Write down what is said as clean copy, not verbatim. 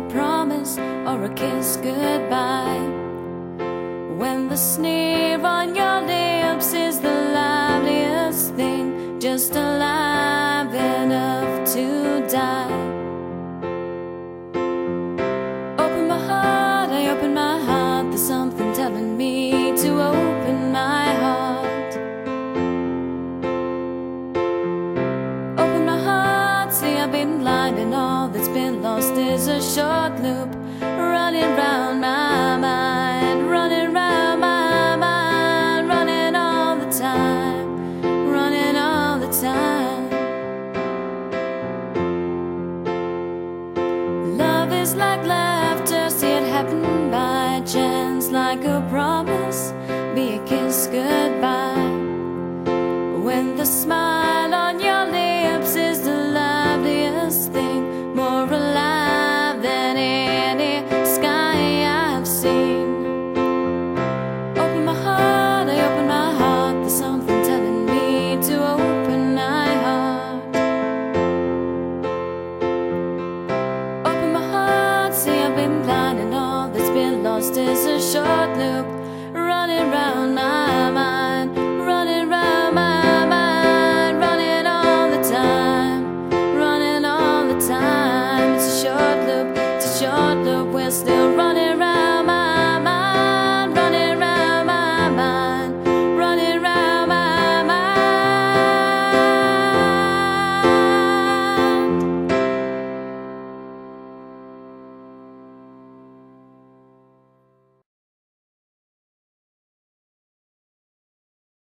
promise or a kiss goodbye. When the sneer on your lips is the liveliest thing, just alive enough to die. Open my heart, I open my heart. There's something telling me to open my heart. Open my heart, see I've been blind, and all that's been lost is a short loop running round my mind, running round my mind, running all the time, running all the time. Love is like laughter, see it happen by chance, like a promise, be a kiss goodbye. When the smile on your lips is the liveliest thing, more alive than any sky I've seen. Open my heart, I open my heart. There's something telling me to open my heart. Open my heart, see I've been blind, and all that's been lost is a short loop running round my